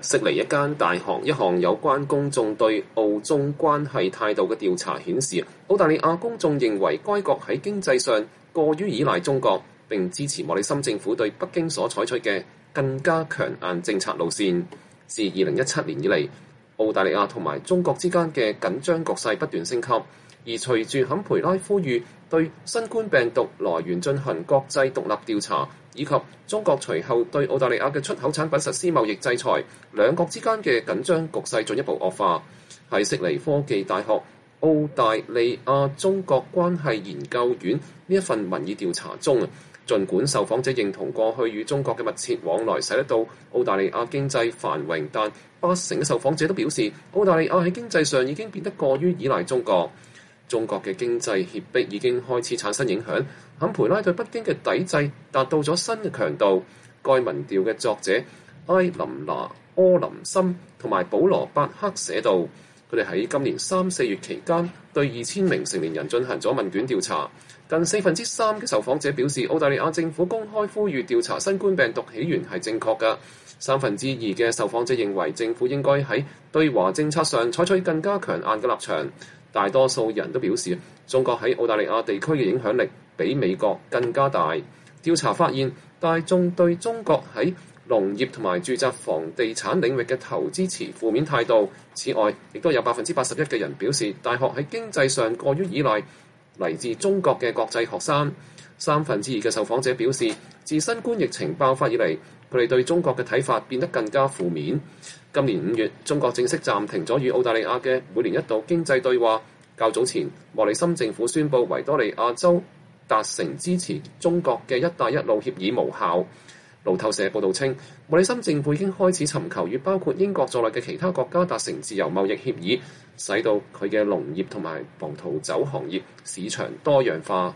悉尼一間大學一項有關公眾對澳中關係態度嘅調查顯示，澳大利亞公眾認為該國喺經濟上過於依賴中國，並支持莫里森政府對北京所採取嘅更加強硬政策路線。自2017年以嚟，澳大利亞同埋中國之間嘅緊張局勢不斷升級，而隨住坎培拉呼籲對新冠病毒來源進行國際獨立調查，以及中國隨後對澳大利亞嘅出口產品實施貿易制裁，兩國之間嘅緊張局勢進一步惡化。喺悉尼科技大學澳大利亞中國關係研究院呢一份民意調查中，儘管受訪者認同過去與中國嘅密切往來使得到澳大利亞經濟繁榮，但80%嘅受訪者都表示澳大利亞喺經濟上已經變得過於依賴中國。中國嘅經濟脅迫已經開始產生影響，坎培拉對北京嘅抵制達到咗新嘅強度。該民調嘅作者埃琳娜·柯林森同埋保羅·伯克寫道，佢哋喺今年3-4月期間對2000名成年人進行咗問卷調查，近3%嘅受訪者表示澳大利亞政府公開呼籲調查新冠病毒起源係正確嘅。2/3嘅受訪者認為政府應該喺對華政策上採取更加強硬嘅立場。大多數人都表示中國喺澳大利亞地區嘅影響力比美國更加大。調查發現，大眾對中國喺農業同埋住宅房地產領域嘅投資持負面態度。此外，亦都有81%嘅人表示大學喺經濟上過於依賴嚟自中國嘅國際學生。2/3嘅受訪者表示，自新冠疫情爆發以嚟，佢哋對中國嘅睇法變得更加負面。今年5月，中國正式暫停咗與澳大利亞嘅每年一度經濟對話。較早前，莫里森政府宣布維多利亞州達成支持中國嘅一帶一路協議無效。路透社報導稱，莫里森政府已經開始尋求與包括英國在內嘅其他國家達成自由貿易協議，使到佢嘅農業同埋葡萄酒行業市場多樣化。